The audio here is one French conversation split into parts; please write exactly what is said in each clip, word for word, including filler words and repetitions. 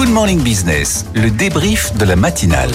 Good Morning Business, le débrief de la matinale.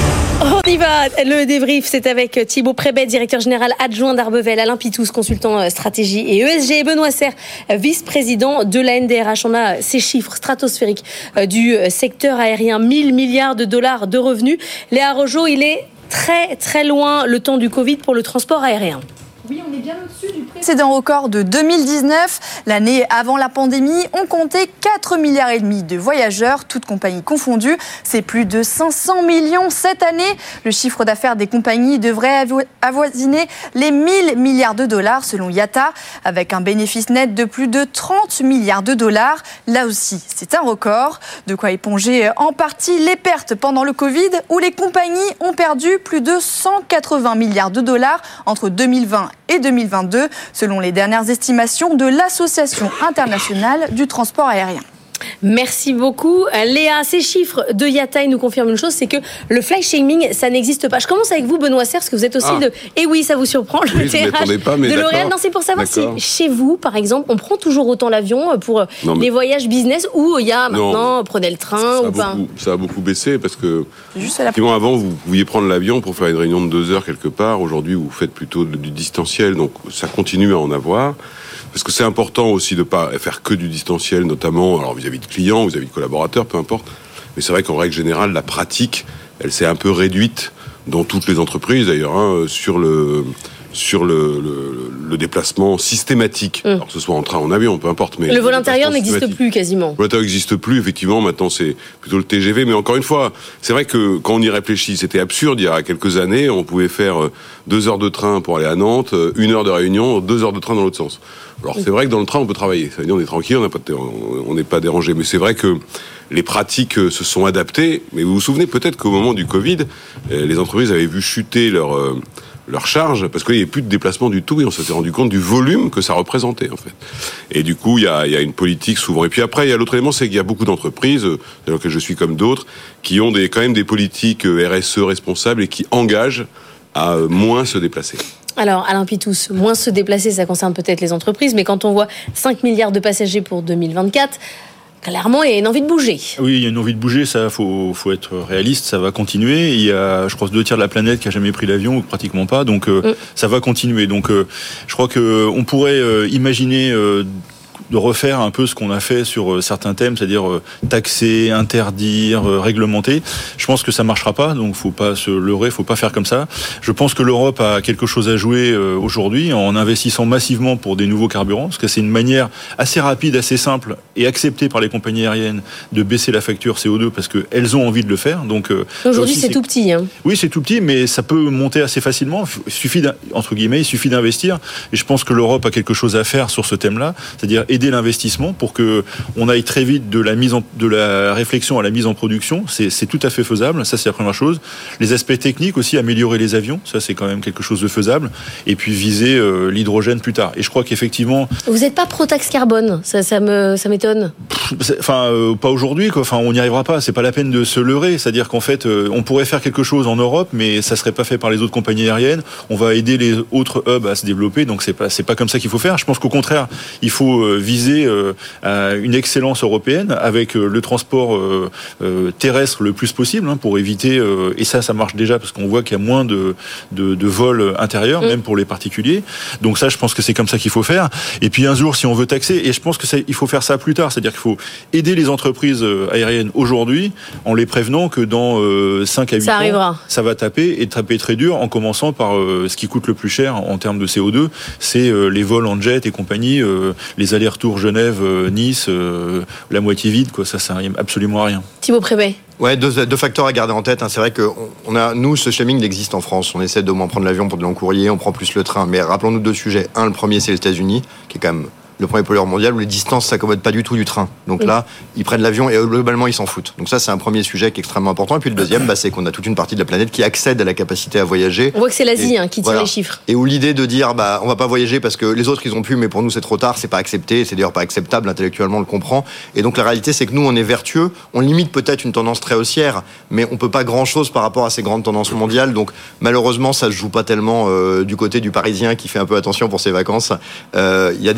On y va, le débrief, c'est avec Thibaut Prébet, directeur général adjoint d'Arbevel, Alain Pitous, consultant stratégie et E S G, et Benoît Serre, vice-président de la N D R H. On a ces chiffres stratosphériques du secteur aérien, mille milliards de dollars de revenus. Léa Rojo, il est très très loin le temps du Covid pour le transport aérien. Oui, on est bien au-dessus du précédent record de deux mille dix-neuf. L'année avant la pandémie, on comptait quatre milliards et demi de voyageurs, toutes compagnies confondues. C'est plus de cinq cents millions cette année. Le chiffre d'affaires des compagnies devrait avo- avoisiner les mille milliards de dollars selon I A T A, avec un bénéfice net de plus de trente milliards de dollars. Là aussi, c'est un record. De quoi éponger en partie les pertes pendant le Covid, où les compagnies ont perdu plus de cent quatre-vingts milliards de dollars entre deux mille vingt et deux mille vingt-deux, selon les dernières estimations de l'Association internationale du transport aérien. Merci beaucoup. Léa, ces chiffres de I A T A nous confirment une chose, c'est que le fly shaming, ça n'existe pas. Je commence avec vous, Benoît Serre, parce que vous êtes aussi ah. de... Et oui, ça vous surprend, le oui, T R H pas, mais de L'Oréal. d'accord. Non, c'est pour savoir D'accord. si, chez vous, par exemple, on prend toujours autant l'avion pour non, mais... les voyages business, ou il y a maintenant, non, prenez le train ça, ça ou pas. beaucoup, ça a beaucoup baissé, parce que, Juste à la... effectivement, avant, vous pouviez prendre l'avion pour faire une réunion de deux heures quelque part. Aujourd'hui, vous faites plutôt du distanciel, donc ça continue à en avoir. Parce que c'est important aussi de ne pas faire que du distanciel, notamment alors vis-à-vis de clients, vis-à-vis de collaborateurs, peu importe. Mais c'est vrai qu'en règle générale, la pratique, elle s'est un peu réduite dans toutes les entreprises, d'ailleurs, hein, sur le sur le, le, le déplacement systématique. Mmh. Alors que ce soit en train, en avion, peu importe. Mais le vol intérieur n'existe plus quasiment. Le vol intérieur n'existe plus, effectivement. Maintenant, c'est plutôt le T G V. Mais encore une fois, c'est vrai que quand on y réfléchit, c'était absurde. Il y a quelques années, on pouvait faire deux heures de train pour aller à Nantes, une heure de réunion, deux heures de train dans l'autre sens. Alors c'est vrai que dans le train on peut travailler, ça veut dire on est tranquille, on n'est pas, on n'est pas dérangé, mais c'est vrai que les pratiques se sont adaptées. Mais vous vous souvenez peut-être qu'au moment du Covid, les entreprises avaient vu chuter leur leur charge parce qu'il n'y avait plus de déplacement du tout et on s'était rendu compte du volume que ça représentait en fait. Et du coup il y a il y a une politique souvent. Et puis après il y a l'autre élément, c'est qu'il y a beaucoup d'entreprises, dans lesquelles je suis comme d'autres, qui ont des quand même des politiques R S E responsables et qui engagent à moins se déplacer. Alors, Alain Pitous, moins se déplacer, ça concerne peut-être les entreprises, mais quand on voit cinq milliards de passagers pour deux mille vingt-quatre, clairement, il y a une envie de bouger. Oui, il y a une envie de bouger, ça, faut, faut être réaliste, ça va continuer. Il y a, je crois, deux tiers de la planète qui a jamais pris l'avion, ou pratiquement pas, donc euh, mm. ça va continuer. Donc, euh, je crois que on pourrait euh, imaginer euh, de refaire un peu ce qu'on a fait sur certains thèmes, c'est-à-dire taxer, interdire, réglementer. Je pense que ça marchera pas, donc faut pas se leurrer, faut pas faire comme ça. Je pense que l'Europe a quelque chose à jouer aujourd'hui en investissant massivement pour des nouveaux carburants, parce que c'est une manière assez rapide, assez simple et acceptée par les compagnies aériennes de baisser la facture C O deux parce qu'elles ont envie de le faire. Donc aujourd'hui c'est, c'est tout petit. Hein. Oui, c'est tout petit, mais ça peut monter assez facilement. Il suffit entre guillemets, il suffit d'investir. Et je pense que l'Europe a quelque chose à faire sur ce thème-là, c'est-à-dire aider l'investissement pour que on aille très vite de la mise en, de la réflexion à la mise en production. C'est, c'est tout à fait faisable. Ça, c'est la première chose. Les aspects techniques aussi, améliorer les avions. Ça, c'est quand même quelque chose de faisable. Et puis viser euh, l'hydrogène plus tard. Et je crois qu'effectivement. Vous n'êtes pas pro-taxe carbone. Ça, ça me, ça m'étonne. Enfin, euh, pas aujourd'hui, quoi. Enfin, on n'y arrivera pas. C'est pas la peine de se leurrer. C'est-à-dire qu'en fait, euh, on pourrait faire quelque chose en Europe, mais ça serait pas fait par les autres compagnies aériennes. On va aider les autres hubs à se développer. Donc, c'est pas, c'est pas comme ça qu'il faut faire. Je pense qu'au contraire, il faut euh, viser euh, à une excellence européenne avec euh, le transport euh, euh, terrestre le plus possible, hein, pour éviter. Euh, et ça, ça marche déjà parce qu'on voit qu'il y a moins de, de, de vols intérieurs, mmh. même pour les particuliers. Donc ça, je pense que c'est comme ça qu'il faut faire. Et puis un jour, si on veut taxer, et je pense que c'est, il faut faire ça plus tard. C'est-à-dire qu'il faut aider les entreprises aériennes aujourd'hui en les prévenant que dans euh, cinq à huit ça ans, arrivera. Ça va taper et taper très dur, en commençant par euh, ce qui coûte le plus cher en termes de C O deux, c'est euh, les vols en jet et compagnie, euh, les allers-retours Genève, euh, Nice, euh, la moitié vide, quoi. Ça, ça n'arrive absolument à rien. Thibaut Prébet. Ouais, deux, deux facteurs à garder en tête. Hein. C'est vrai que on a, nous, ce shaming existe en France. On essaie de moins prendre l'avion pour de long courrier, on prend plus le train. Mais rappelons-nous deux sujets. Un, le premier, c'est les États-Unis, qui est quand même le premier pollueur mondial, où les distances s'accommodent pas du tout du train. Donc là, ils prennent l'avion et globalement, ils s'en foutent. Donc ça, c'est un premier sujet qui est extrêmement important. Et puis le deuxième, bah, c'est qu'on a toute une partie de la planète qui accède à la capacité à voyager. On voit que c'est l'Asie et, hein, qui tire voilà. les chiffres. Et où l'idée de dire, bah, on va pas voyager parce que les autres, ils ont pu, mais pour nous, c'est trop tard, c'est pas accepté. C'est d'ailleurs pas acceptable, intellectuellement, on le comprend. Et donc la réalité, c'est que nous, on est vertueux. On limite peut-être une tendance très haussière, mais on peut pas grand-chose par rapport à ces grandes tendances mondiales. Donc malheureusement, ça se joue pas tellement euh, du côté du Parisien qui fait un peu attention pour ses vacances. Il euh, y a des tendances plus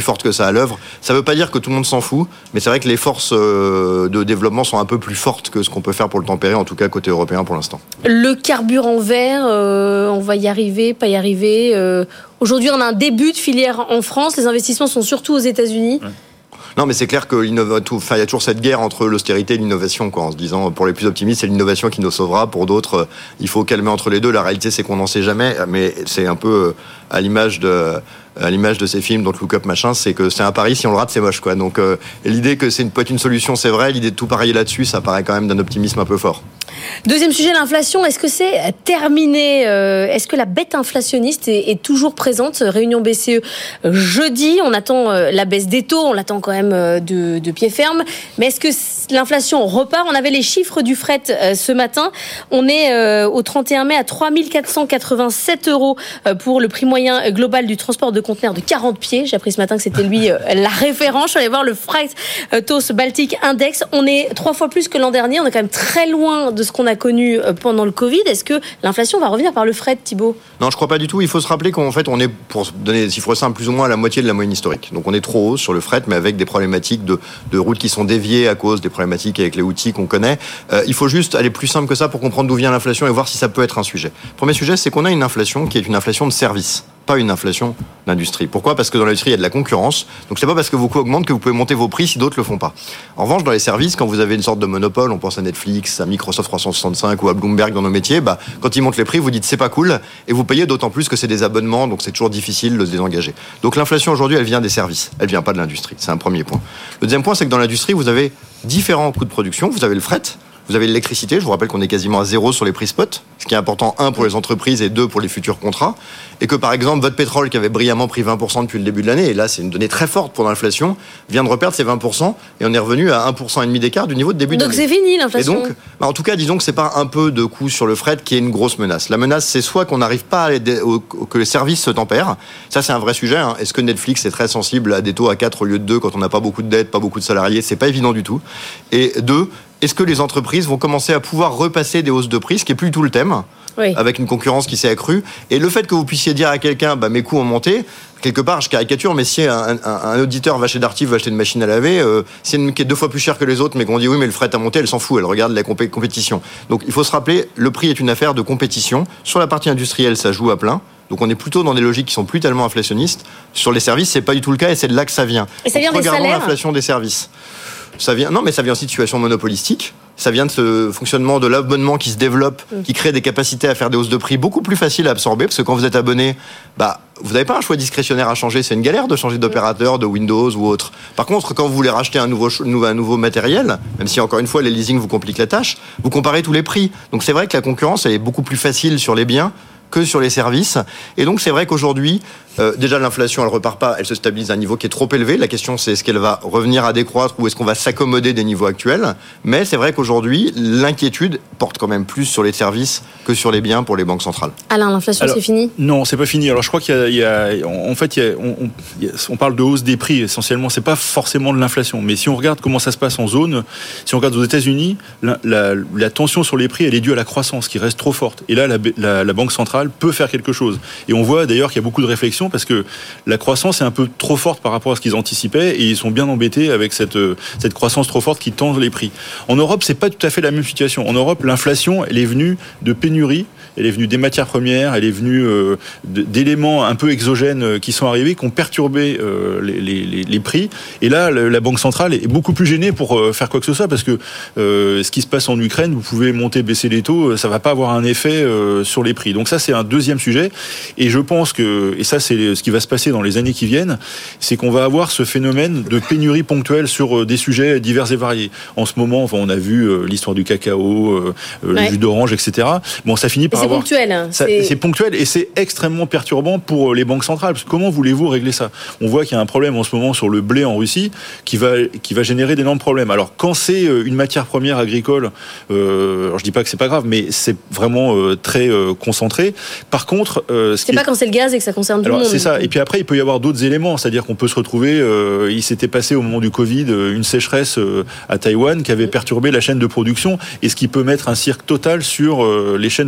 forte que ça à l'œuvre. Ça ne veut pas dire que tout le monde s'en fout, mais c'est vrai que les forces euh, de développement sont un peu plus fortes que ce qu'on peut faire pour le tempérer, en tout cas côté européen pour l'instant. Le carburant vert, euh, on va y arriver, pas y arriver. Euh, aujourd'hui, on a un début de filière en France. Les investissements sont surtout aux États-Unis. Ouais. Non, mais c'est clair qu'il enfin, y a toujours cette guerre entre l'austérité et l'innovation, quoi, en se disant, pour les plus optimistes, c'est l'innovation qui nous sauvera. Pour d'autres, il faut calmer entre les deux. La réalité, c'est qu'on n'en sait jamais, mais c'est un peu à l'image de... à l'image de ces films, donc Look Up machin, c'est que c'est un pari, si on le rate, c'est moche, quoi. Donc euh, l'idée que c'est une, peut être une solution, c'est vrai. L'idée de tout parier là-dessus, ça paraît quand même d'un optimisme un peu fort. Deuxième sujet, l'inflation. Est-ce que c'est terminé ? euh, Est-ce que la bête inflationniste est, est toujours présente ? Réunion B C E jeudi. On attend euh, la baisse des taux. On l'attend quand même euh, de, de pied ferme. Mais est-ce que l'inflation repart ? On avait les chiffres du fret euh, ce matin. On est euh, au trente et un mai à trois mille quatre cent quatre-vingt-sept euros euh, pour le prix moyen global du transport de conteneurs de quarante pieds. J'ai appris ce matin que c'était lui euh, la référence. Je suis allée voir le Freight euh, T O S Baltic Index. On est trois fois plus que l'an dernier. On est quand même très loin de ce qu'on a connu euh, pendant le Covid. Est-ce que l'inflation va revenir par le fret, Thibaut ? Non, je crois pas du tout. Il faut se rappeler qu'en fait, on est, pour donner des chiffres simples, plus ou moins à la moitié de la moyenne historique. Donc on est trop haut sur le fret, mais avec des problématiques de, de routes qui sont déviées à cause des problématiques avec les outils qu'on connaît. Euh, il faut juste aller plus simple que ça pour comprendre d'où vient l'inflation et voir si ça peut être un sujet. Premier sujet, c'est qu'on a une inflation qui est une inflation de services, pas une inflation d'industrie. Pourquoi ? Parce que dans l'industrie, il y a de la concurrence. Donc c'est pas parce que vos coûts augmentent que vous pouvez monter vos prix si d'autres le font pas. En revanche, dans les services, quand vous avez une sorte de monopole, on pense à Netflix, à Microsoft trois cent soixante-cinq ou à Bloomberg dans nos métiers, bah, quand ils montent les prix, vous dites c'est pas cool et vous payez, d'autant plus que c'est des abonnements, donc c'est toujours difficile de se désengager. Donc l'inflation aujourd'hui, elle vient des services. Elle vient pas de l'industrie. C'est un premier point. Le deuxième point, c'est que dans l'industrie, vous avez différents coûts de production. Vous avez le fret. Vous avez l'électricité, je vous rappelle qu'on est quasiment à zéro sur les prix spot, ce qui est important, un, pour les entreprises et deux, pour les futurs contrats. Et que par exemple, votre pétrole qui avait brillamment pris vingt pour cent depuis le début de l'année, et là c'est une donnée très forte pour l'inflation, vient de reperdre ses vingt pour cent et on est revenu à un virgule cinq pour cent d'écart du niveau de début de l'année. Donc c'est fini l'inflation. Et donc, bah en tout cas, disons que c'est pas un peu de coût sur le fret qui est une grosse menace. La menace, c'est soit qu'on n'arrive pas à les, au, que les services se tempèrent. Ça c'est un vrai sujet. Hein. Est-ce que Netflix est très sensible à des taux à quatre au lieu de deux quand on n'a pas beaucoup de dettes, pas beaucoup de salariés ? C'est pas évident du tout. Et deux, est-ce que les entreprises vont commencer à pouvoir repasser des hausses de prix, ce qui est plus tout le thème, oui, avec une concurrence qui s'est accrue. Et le fait que vous puissiez dire à quelqu'un, bah, mes coûts ont monté, quelque part, je caricature, mais si un, un, un auditeur va chez Darty, va acheter une machine à laver, euh, c'est une qui est deux fois plus chère que les autres, mais qu'on dit oui, mais le fret a monté, elle s'en fout, elle regarde la compé- compétition. Donc il faut se rappeler, le prix est une affaire de compétition. Sur la partie industrielle, ça joue à plein. Donc on est plutôt dans des logiques qui sont plus tellement inflationnistes. Sur les services, c'est pas du tout le cas, et c'est de là que ça vient. Et ça vient Donc, des regardons salaires. l'inflation des services. Ça vient, non, mais ça vient aussi de situations monopolistiques. Ça vient de ce fonctionnement de l'abonnement qui se développe, qui crée des capacités à faire des hausses de prix beaucoup plus faciles à absorber, parce que quand vous êtes abonné, bah, vous n'avez pas un choix discrétionnaire à changer. C'est une galère de changer d'opérateur, de Windows ou autre. Par contre, quand vous voulez racheter un nouveau, un nouveau matériel, même si encore une fois les leasing vous compliquent la tâche, vous comparez tous les prix. Donc c'est vrai que la concurrence, elle est beaucoup plus facile sur les biens que sur les services. Et donc c'est vrai qu'aujourd'hui, euh, déjà l'inflation, elle repart pas, elle se stabilise à un niveau qui est trop élevé. La question, c'est est-ce qu'elle va revenir à décroître ou est-ce qu'on va s'accommoder des niveaux actuels ? Mais c'est vrai qu'aujourd'hui, l'inquiétude porte quand même plus sur les services que sur les biens pour les banques centrales. Alain, l'inflation, Alors, c'est fini ? Non, c'est pas fini. Alors je crois qu'il y a, il y a en fait, il y a, on, on, il y a, on parle de hausse des prix essentiellement. C'est pas forcément de l'inflation, mais si on regarde comment ça se passe en zone, si on regarde aux États-Unis, la, la, la tension sur les prix, elle est due à la croissance qui reste trop forte. Et là, la, la, la banque centrale peut faire quelque chose. Et on voit d'ailleurs qu'il y a beaucoup de réflexions parce que la croissance est un peu trop forte par rapport à ce qu'ils anticipaient et ils sont bien embêtés avec cette, cette croissance trop forte qui tend les prix. En Europe, c'est pas tout à fait la même situation. En Europe, l'inflation, elle est venue de pénuries, elle est venue des matières premières, elle est venue euh, d'éléments un peu exogènes qui sont arrivés, qui ont perturbé euh, les, les, les prix. Et là, la Banque centrale est beaucoup plus gênée pour euh, faire quoi que ce soit parce que euh, ce qui se passe en Ukraine, vous pouvez monter, baisser les taux, ça va pas avoir un effet euh, sur les prix. Donc ça, c'est un deuxième sujet. Et je pense que, et ça, c'est ce qui va se passer dans les années qui viennent, c'est qu'on va avoir ce phénomène de pénurie ponctuelle sur des sujets divers et variés. En ce moment, enfin, on a vu euh, l'histoire du cacao, euh, ouais. le jus d'orange, et cetera. Bon, ça finit par c'est avoir... ponctuel. Hein. Ça, c'est... c'est ponctuel et c'est extrêmement perturbant pour les banques centrales. Parce que comment voulez-vous régler ça ? On voit qu'il y a un problème en ce moment sur le blé en Russie qui va, qui va générer d'énormes problèmes. Alors, quand c'est une matière première agricole, euh, alors je dis pas que c'est pas grave, mais c'est vraiment euh, très euh, concentré. Par contre... Euh, ce c'est qui pas est... quand c'est le gaz et que ça concerne tout alors, le monde. C'est ça. Et puis après, il peut y avoir d'autres éléments. C'est-à-dire qu'on peut se retrouver... Euh, il s'était passé au moment du Covid une sécheresse euh, à Taïwan qui avait perturbé la chaîne de production et ce qui peut mettre un cirque total sur euh, les chaînes de production.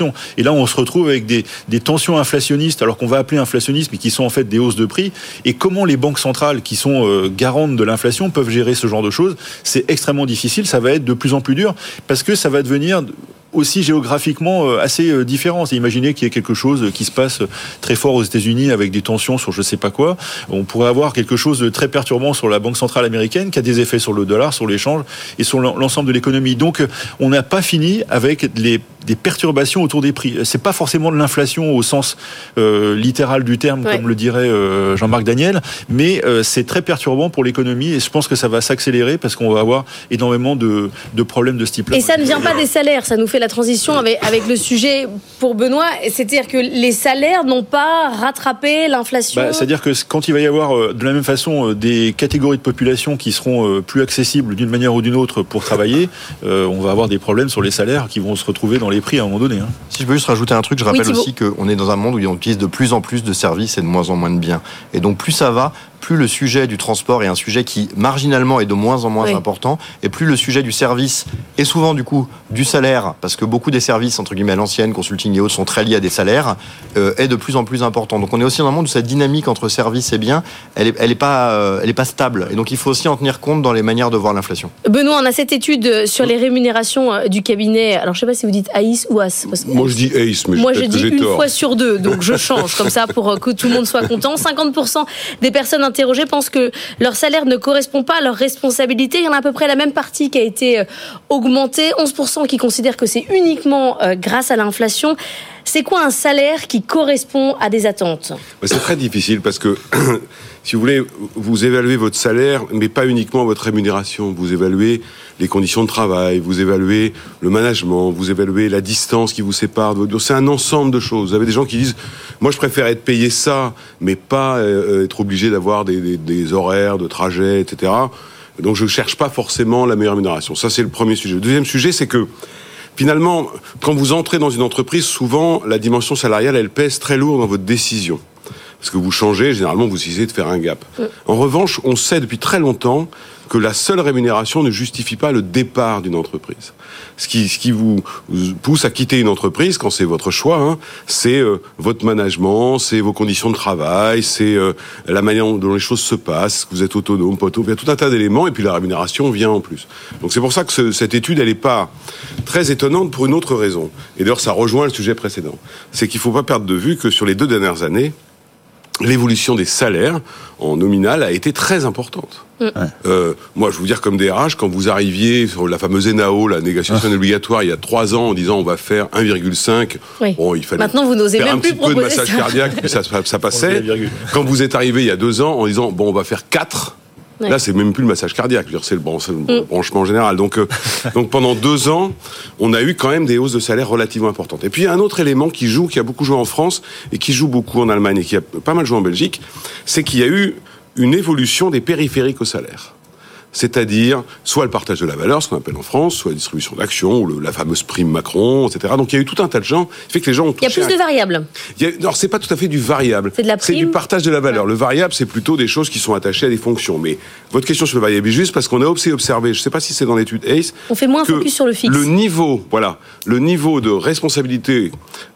l'inflation. Et là, on se retrouve avec des, des tensions inflationnistes, alors qu'on va appeler inflationnisme, mais qui sont en fait des hausses de prix. Et comment les banques centrales, qui sont euh, garantes de l'inflation, peuvent gérer ce genre de choses? C'est extrêmement difficile. Ça va être de plus en plus dur parce que ça va devenir aussi géographiquement assez différent. C'est imaginer qu'il y ait quelque chose qui se passe très fort aux États-Unis avec des tensions sur je sais pas quoi. On pourrait avoir quelque chose de très perturbant sur la Banque centrale américaine qui a des effets sur le dollar, sur l'échange et sur l'ensemble de l'économie. Donc, on n'a pas fini avec les des perturbations autour des prix. C'est pas forcément de l'inflation au sens euh, littéral du terme, ouais. comme le dirait euh, Jean-Marc Daniel, mais euh, c'est très perturbant pour l'économie et je pense que ça va s'accélérer parce qu'on va avoir énormément de, de problèmes de ce type-là. Et ça ne vient pas des salaires, ça nous fait la transition avec, avec le sujet pour Benoît, c'est-à-dire que les salaires n'ont pas rattrapé l'inflation. Bah, c'est-à-dire que quand il va y avoir euh, de la même façon euh, des catégories de population qui seront euh, plus accessibles d'une manière ou d'une autre pour travailler, euh, on va avoir des problèmes sur les salaires qui vont se retrouver dans les prix à un moment donné. Hein. Si je peux juste rajouter un truc, je rappelle oui, aussi qu'on est dans un monde où on utilise de plus en plus de services et de moins en moins de biens. Et donc plus ça va, plus le sujet du transport est un sujet qui marginalement est de moins en moins oui. important, et plus le sujet du service est souvent du coup du salaire, parce que beaucoup des services entre guillemets à l'ancienne, consulting et autres, sont très liés à des salaires, euh, est de plus en plus important. Donc on est aussi dans un monde où cette dynamique entre services et biens, elle est, elle est pas, euh, elle est pas stable. Et donc il faut aussi en tenir compte dans les manières de voir l'inflation. Benoît, on a cette étude sur les rémunérations du cabinet. Alors je sais pas si vous dites A I S ou A S. Moi je dis A I S, mais moi je dis j'ai une tort. fois sur deux, donc je change comme ça pour que tout le monde soit content. cinquante pour cent des personnes interrogées pensent que leur salaire ne correspond pas à leurs responsabilités. Il y en a à peu près la même partie qui a été augmentée. onze pour cent qui considèrent que c'est uniquement grâce à l'inflation. C'est quoi un salaire qui correspond à des attentes ? C'est très difficile parce que, si vous voulez, vous évaluez votre salaire, mais pas uniquement votre rémunération. Vous évaluez les conditions de travail, vous évaluez le management, vous évaluez la distance qui vous sépare de votre... C'est un ensemble de choses. Vous avez des gens qui disent « Moi, je préfère être payé ça, mais pas euh, être obligé d'avoir des, des, des horaires de trajet, et cetera » Donc, je ne cherche pas forcément la meilleure rémunération. Ça, c'est le premier sujet. Le deuxième sujet, c'est que finalement, quand vous entrez dans une entreprise, souvent, la dimension salariale, elle pèse très lourd dans votre décision. Parce que vous changez, généralement, vous essayez de faire un gap. Mmh. En revanche, on sait depuis très longtemps que la seule rémunération ne justifie pas le départ d'une entreprise. Ce qui, ce qui vous pousse à quitter une entreprise, quand c'est votre choix, hein, c'est euh, votre management, c'est vos conditions de travail, c'est euh, la manière dont les choses se passent, que vous êtes autonome, pas autonome, il y a tout un tas d'éléments, et puis la rémunération vient en plus. Donc c'est pour ça que ce, cette étude, elle n'est pas très étonnante pour une autre raison. Et d'ailleurs, ça rejoint le sujet précédent. C'est qu'il ne faut pas perdre de vue que sur les deux dernières années, l'évolution des salaires en nominal a été très importante. Mmh. Euh, moi, je vais vous dire, comme D R H, quand vous arriviez sur la fameuse N A O, la négociation obligatoire, il y a trois ans, en disant on va faire un virgule cinq, oui. bon, il fallait Maintenant, vous n'osez faire même un plus petit peu de massage ça. cardiaque, puis ça, ça passait. Quand vous êtes arrivé il y a deux ans, en disant bon, on va faire quatre. Ouais. Là, c'est même plus le massage cardiaque, je veux dire, c'est le, bon, c'est le mmh. branchement général. Donc, euh, donc, pendant deux ans, on a eu quand même des hausses de salaire relativement importantes. Et puis, il y a un autre élément qui joue, qui a beaucoup joué en France et qui joue beaucoup en Allemagne et qui a pas mal joué en Belgique, c'est qu'il y a eu une évolution des périphériques au salaire. C'est-à-dire, soit le partage de la valeur, ce qu'on appelle en France, soit la distribution d'actions, ou le, la fameuse prime Macron, et cetera. Donc il y a eu tout un tas de gens, fait que les gens ont touché... Il y a plus de variables. Il y a, alors c'est pas tout à fait du variable. C'est de la prime. C'est du partage de la valeur. Ouais. Le variable, c'est plutôt des choses qui sont attachées à des fonctions. Mais votre question sur le variable est juste parce qu'on a aussi observé, je sais pas si c'est dans l'étude A C E, on fait moins focus sur le fixe. Le niveau, voilà, le niveau de responsabilité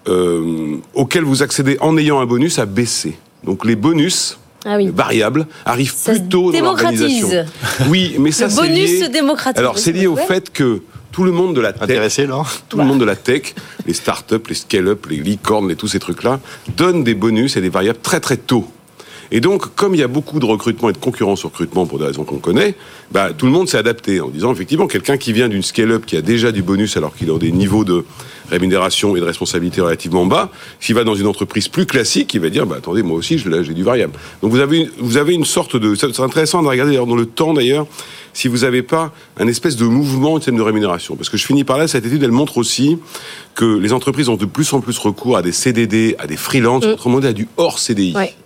euh, auquel vous accédez en ayant un bonus a baissé. Donc les bonus... Ah oui. variable arrive ça plus tôt dans l'organisation. Oui, mais ça le c'est bonus lié. se démocratise. Alors c'est lié au ouais. fait que tout le monde de la tech, intéressé là, tout bah. le monde de la tech, les startups, les scale-up, les licornes, et tous ces trucs-là, donnent des bonus et des variables très très tôt. Et donc, comme il y a beaucoup de recrutement et de concurrence au recrutement pour des raisons qu'on connaît, bah, tout le monde s'est adapté en disant, effectivement, quelqu'un qui vient d'une scale-up qui a déjà du bonus alors qu'il a des niveaux de rémunération et de responsabilité relativement bas, s'il va dans une entreprise plus classique, il va dire, bah, attendez, moi aussi, là, j'ai du variable. Donc, vous avez une, vous avez une sorte de... C'est intéressant de regarder d'ailleurs dans le temps, d'ailleurs, si vous n'avez pas un espèce de mouvement en termes de rémunération. Parce que je finis par là, cette étude, elle montre aussi que les entreprises ont de plus en plus recours à des C D D, à des freelances, mmh. autrement dit, à du hors C D I. Ouais.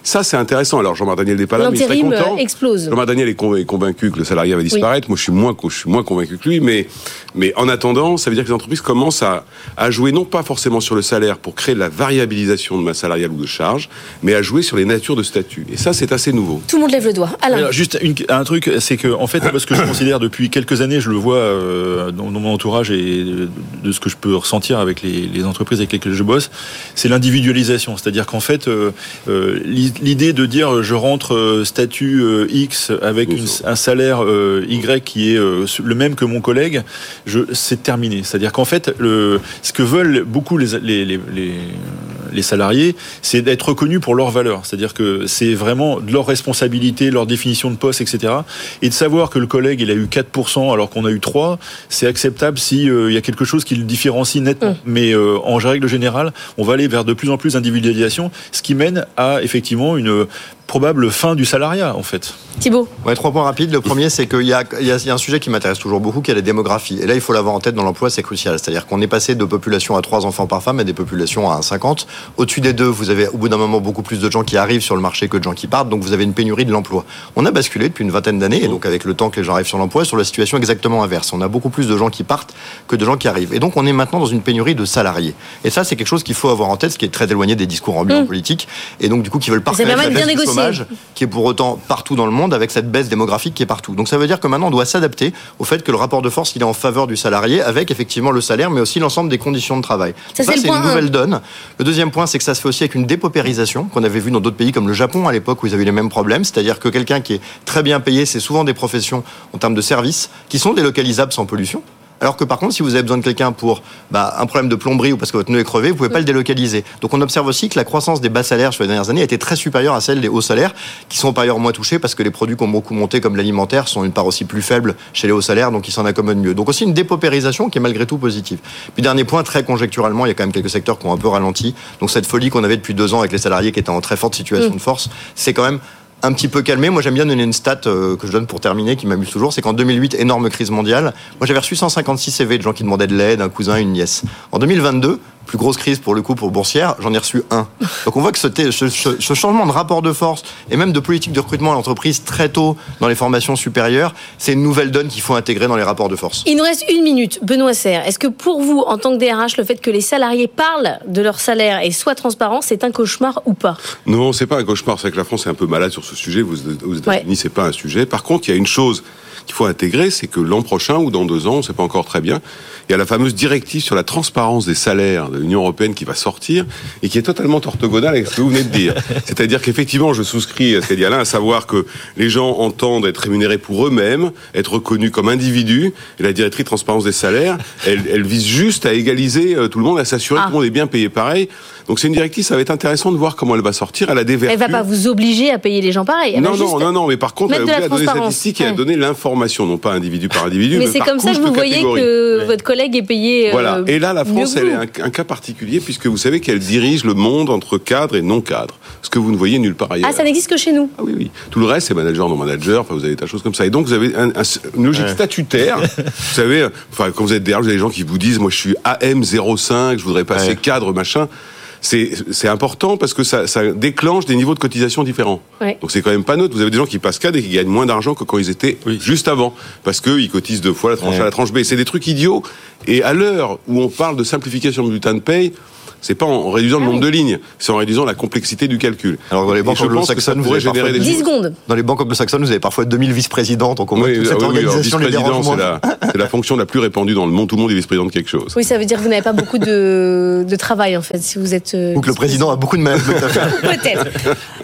Ça, c'est intéressant. Alors, Jean-Marc Daniel n'est pas là, mais il serait content. Explose. Jean-Marc Daniel est convaincu que le salariat va disparaître. Oui. Moi, je suis moins, je suis moins convaincu que lui, mais, mais en attendant, ça veut dire que les entreprises commencent à, à jouer non pas forcément sur le salaire pour créer de la variabilisation de masse salariale ou de charge, mais à jouer sur les natures de statut. Et ça, c'est assez nouveau. Tout le monde lève le doigt. Alain. Alors, juste une, un truc, c'est que, en fait, parce que je considère depuis quelques années, je le vois euh, dans, dans mon entourage et de, de ce que je peux ressentir avec les, les entreprises avec lesquelles je bosse, c'est l'individualisation. C'est-à-dire qu'en fait, euh, euh, l'idée de dire je rentre euh, statut euh, X avec une, un salaire euh, Y qui est euh, le même que mon collègue, je, c'est terminé. C'est-à-dire qu'en fait, le, ce que veulent beaucoup les, les, les, les, les salariés, c'est d'être reconnus pour leur valeur. C'est-à-dire que c'est vraiment de leur responsabilité, leur définition de poste, et cetera. Et de savoir que le collègue, il a eu quatre pour cent alors qu'on a eu trois, c'est acceptable si euh, il y a quelque chose qui le différencie nettement. Mmh. Mais euh, en règle générale, on va aller vers de plus en plus d'individualisation, ce qui mène à effectivement une probable fin du salariat, en fait. Thibaut. Ouais, trois points rapides. Le premier, c'est qu'il y a, il y a, il y a un sujet qui m'intéresse toujours beaucoup, qui est la démographie. Et là, il faut l'avoir en tête dans l'emploi, c'est crucial. C'est-à-dire qu'on est passé de population à trois enfants par femme à des populations à cinquante. Au-dessus des deux, vous avez, au bout d'un moment, beaucoup plus de gens qui arrivent sur le marché que de gens qui partent. Donc, vous avez une pénurie de l'emploi. On a basculé depuis une vingtaine d'années, et donc avec le temps que les gens arrivent sur l'emploi, sur la situation exactement inverse. On a beaucoup plus de gens qui partent que de gens qui arrivent. Et donc, on est maintenant dans une pénurie de salariés. Et ça, c'est quelque chose qu'il faut avoir en tête, ce qui est très éloigné des discours ambiants mmh. politiques. Et donc, du coup, qui veulent partir avec la baisse du chômage, qui est pour autant partout dans le monde, avec cette baisse démographique qui est partout. Donc ça veut dire que maintenant on doit s'adapter au fait que le rapport de force il est en faveur du salarié, avec effectivement le salaire, mais aussi l'ensemble des conditions de travail. Ça, ça c'est, c'est une nouvelle donne. Le deuxième point, c'est que ça se fait aussi avec une dépauperisation qu'on avait vu dans d'autres pays comme le Japon à l'époque où ils avaient les mêmes problèmes, c'est-à-dire que quelqu'un qui est très bien payé, c'est souvent des professions en termes de services qui sont délocalisables sans pollution. Alors que par contre, si vous avez besoin de quelqu'un pour bah, un problème de plomberie ou parce que votre pneu est crevé, vous ne pouvez pas le délocaliser. Donc on observe aussi que la croissance des bas salaires sur les dernières années a été très supérieure à celle des hauts salaires, qui sont par ailleurs moins touchés parce que les produits qui ont beaucoup monté, comme l'alimentaire, sont une part aussi plus faible chez les hauts salaires, donc ils s'en accommodent mieux. Donc aussi une dépauperisation qui est malgré tout positive. Puis dernier point, très conjecturalement, il y a quand même quelques secteurs qui ont un peu ralenti. Donc cette folie qu'on avait depuis deux ans avec les salariés qui étaient en très forte situation mmh. de force, c'est quand même un petit peu calmé. Moi, j'aime bien donner une stat euh, que je donne pour terminer, qui m'amuse toujours. C'est qu'en deux mille huit, énorme crise mondiale, moi, j'avais reçu cent cinquante-six C V de gens qui demandaient de l'aide, un cousin, une nièce. En deux mille vingt-deux, plus grosse crise pour le coup pour boursière, j'en ai reçu un. Donc on voit que ce, ce, ce changement de rapport de force et même de politique de recrutement à l'entreprise très tôt dans les formations supérieures, c'est une nouvelle donne qu'il faut intégrer dans les rapports de force. Il nous reste une minute. Benoît Serre, est-ce que pour vous, en tant que D R H, le fait que les salariés parlent de leur salaire et soient transparents, c'est un cauchemar ou pas ? Non, c'est pas un cauchemar. C'est que la France est un peu malade sur ce sujet. Vous, aux États-Unis, ouais. c'est pas un sujet. Par contre, il y a une chose qu'il faut intégrer, c'est que l'an prochain ou dans deux ans, on ne sait pas encore très bien, il y a la fameuse directive sur la transparence des salaires de l'Union européenne qui va sortir et qui est totalement orthogonale avec ce que vous venez de dire. C'est-à-dire qu'effectivement, je souscris à ce qu'a dit Alain, à savoir que les gens entendent être rémunérés pour eux-mêmes, être reconnus comme individus, et la directive de transparence des salaires, elle, elle vise juste à égaliser tout le monde, à s'assurer ah. que tout le monde est bien payé pareil. Donc c'est une directive, ça va être intéressant de voir comment elle va sortir. Elle a des vertus. Elle va pas vous obliger à payer les gens pareil. Elle non, non, non, non, mais par contre, elle a donné les statistiques et ouais. a donné l'information, non pas individu par individu, mais, mais c'est par comme ça que vous voyez catégorie. que ouais. votre collègue est payé. Voilà. Euh, et là, la France, elle est un, un cas particulier puisque vous savez qu'elle dirige le monde entre cadres et non cadres, ce que vous ne voyez nulle part ailleurs. Ah, ça n'existe que chez nous. Ah oui, oui. Tout le reste, c'est manager, non manager. Enfin, vous avez des choses comme ça. Et donc, vous avez un, un, une logique ouais. statutaire. Vous savez, enfin, quand vous êtes D R H, vous avez des gens qui vous disent, moi, je suis A M zéro cinq, je voudrais passer ouais. cadre, machin. C'est, c'est important parce que ça, ça déclenche des niveaux de cotisation différents. Ouais. Donc c'est quand même pas neutre. Vous avez des gens qui passent cadre et qui gagnent moins d'argent que quand ils étaient oui. juste avant. Parce qu'ils cotisent deux fois la tranche ouais. A, la tranche B. C'est des trucs idiots. Et à l'heure où on parle de simplification du bulletin de paye, c'est pas en réduisant le nombre de lignes, c'est en réduisant la complexité du calcul. Alors dans les banques anglo-saxonnes, vous avez générer des dix secondes. Dans les banques anglo-saxonnes, vous avez parfois deux mille vice-présidents. Donc on voit oui, toute cette oui, organisation oui, les dérange moins. C'est la, c'est la fonction la plus répandue dans le monde. Tout le monde est vice-président de quelque chose. Oui, ça veut dire que vous n'avez pas beaucoup de, de travail en fait, si vous êtes. Ou que le président a beaucoup de management à faire. Peut-être.